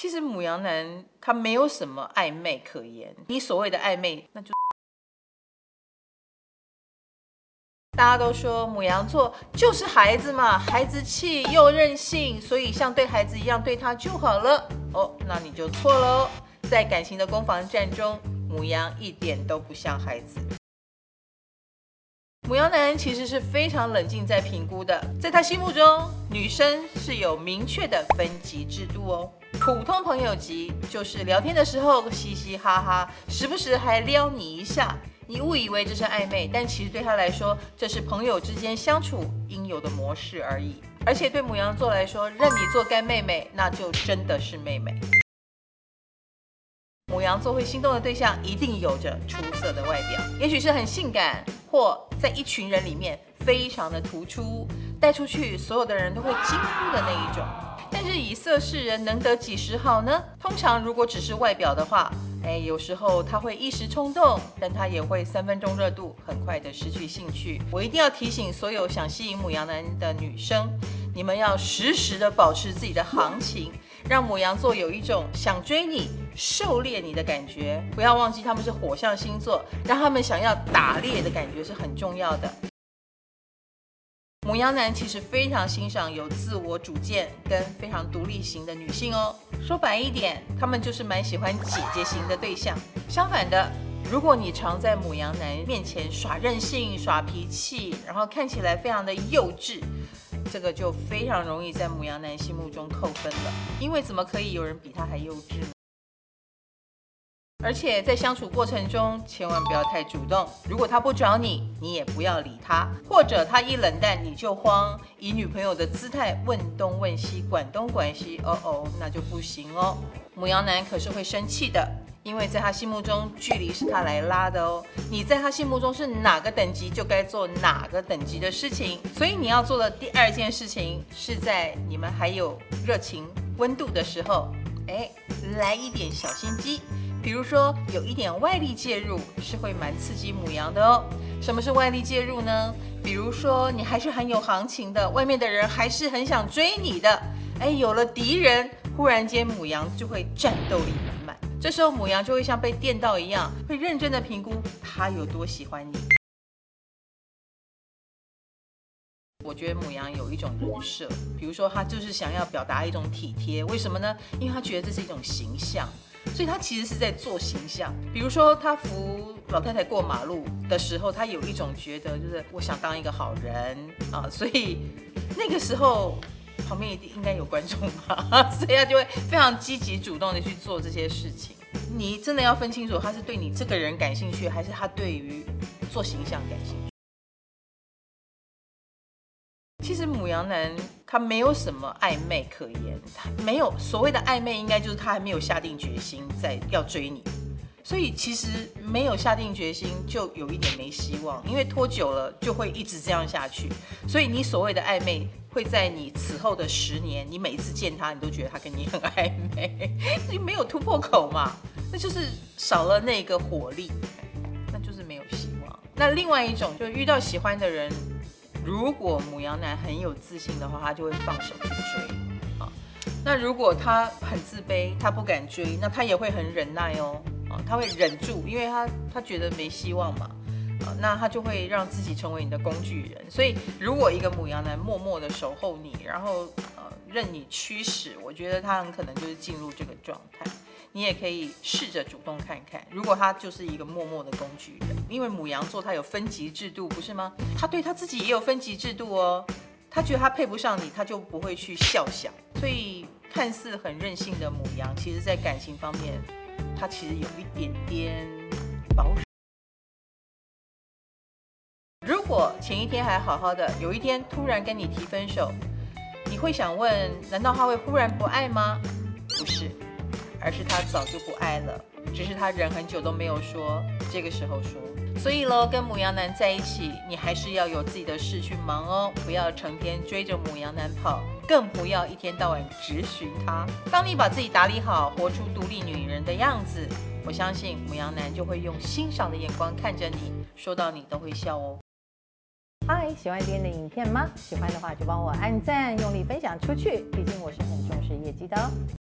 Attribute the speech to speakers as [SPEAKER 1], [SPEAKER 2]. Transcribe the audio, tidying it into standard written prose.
[SPEAKER 1] 其实牡羊男他没有什么暧昧可言，你所谓的暧昧，那就大家都说牡羊座就是孩子嘛，孩子气又任性，所以像对孩子一样对他就好了。哦，那你就错了哦。在感情的攻防战中，牡羊一点都不像孩子。牡羊男其实是非常冷静在评估的，在他心目中，女生是有明确的分级制度哦。普通朋友级就是聊天的时候嘻嘻哈哈，时不时还撩你一下，你误以为这是暧昧，但其实对他来说，这是朋友之间相处应有的模式而已。而且对牡羊座来说，认你做干妹妹，那就真的是妹妹。牡羊座会心动的对象一定有着出色的外表，也许是很性感，或在一群人里面非常的突出，带出去所有的人都会惊呼的那一种。但是以色侍人能得几时好呢？通常如果只是外表的话，有时候他会一时冲动，但他也会3分钟热度，很快的失去兴趣。我一定要提醒所有想吸引牡羊男的女生，你们要时时的保持自己的行情，让牡羊座有一种想追你、狩猎你的感觉。不要忘记他们是火象星座，让他们想要打猎的感觉是很重要的。牡羊男其实非常欣赏有自我主见跟非常独立型的女性哦。说白一点，他们就是蛮喜欢姐姐型的对象。相反的，如果你常在牡羊男面前耍任性、耍脾气，然后看起来非常的幼稚，这个就非常容易在牡羊男心目中扣分了。因为怎么可以有人比他还幼稚呢？而且在相处过程中，千万不要太主动。如果他不找你，你也不要理他；或者他一冷淡，你就慌，以女朋友的姿态问东问西，管东管西，那就不行哦。牡羊男可是会生气的，因为在他心目中，距离是他来拉的哦。你在他心目中是哪个等级，就该做哪个等级的事情。所以你要做的第2件事情，是在你们还有热情温度的时候，来一点小心机。比如说有一点外力介入是会蛮刺激牡羊的哦。什么是外力介入呢？比如说你还是很有行情的，外面的人还是很想追你的，有了敌人，忽然间牡羊就会战斗力满满。这时候牡羊就会像被电到一样，会认真的评估他有多喜欢你。我觉得牡羊有一种人设，比如说他就是想要表达一种体贴，为什么呢？因为他觉得这是一种形象，所以他其实是在做形象。比如说他扶老太太过马路的时候，他有一种觉得就是我想当一个好人啊，所以那个时候旁边应该有观众吧，所以他就会非常积极主动的去做这些事情。你真的要分清楚，他是对你这个人感兴趣，还是他对于做形象感兴趣。其实牡羊男他没有什么暧昧可言，他没有所谓的暧昧，应该就是他还没有下定决心在要追你，所以其实没有下定决心就有一点没希望，因为拖久了就会一直这样下去，所以你所谓的暧昧会在你此后的10年，你每一次见他，你都觉得他跟你很暧昧，你没有突破口嘛，那就是少了那个火力，那就是没有希望。那另外一种就是遇到喜欢的人。如果牡羊男很有自信的话，他就会放手去追啊。那如果他很自卑，他不敢追，那他也会很忍耐哦。他会忍住，因为他觉得没希望嘛。那他就会让自己成为你的工具人。所以，如果一个牡羊男默默的守候你，然后任你驱使，我觉得他很可能就是进入这个状态。你也可以试着主动看看，如果他就是一个默默的工具人，因为牡羊座他有分级制度，不是吗？他对他自己也有分级制度哦。他觉得他配不上你，他就不会去笑想。所以看似很任性的牡羊，其实在感情方面，他其实有一点点保守。如果前一天还好好的，有一天突然跟你提分手，你会想问，难道他会忽然不爱吗？不是。而是他早就不爱了，只是他忍很久都没有说，这个时候说。所以咯，跟牡羊男在一起，你还是要有自己的事去忙哦，不要成天追着牡羊男跑，更不要一天到晚质询他。当你把自己打理好，活出独立女人的样子，我相信牡羊男就会用欣赏的眼光看着你，说到你都会笑哦。
[SPEAKER 2] 嗨，喜欢今天的影片吗？喜欢的话就帮我按赞，用力分享出去，毕竟我是很重视业绩的哦。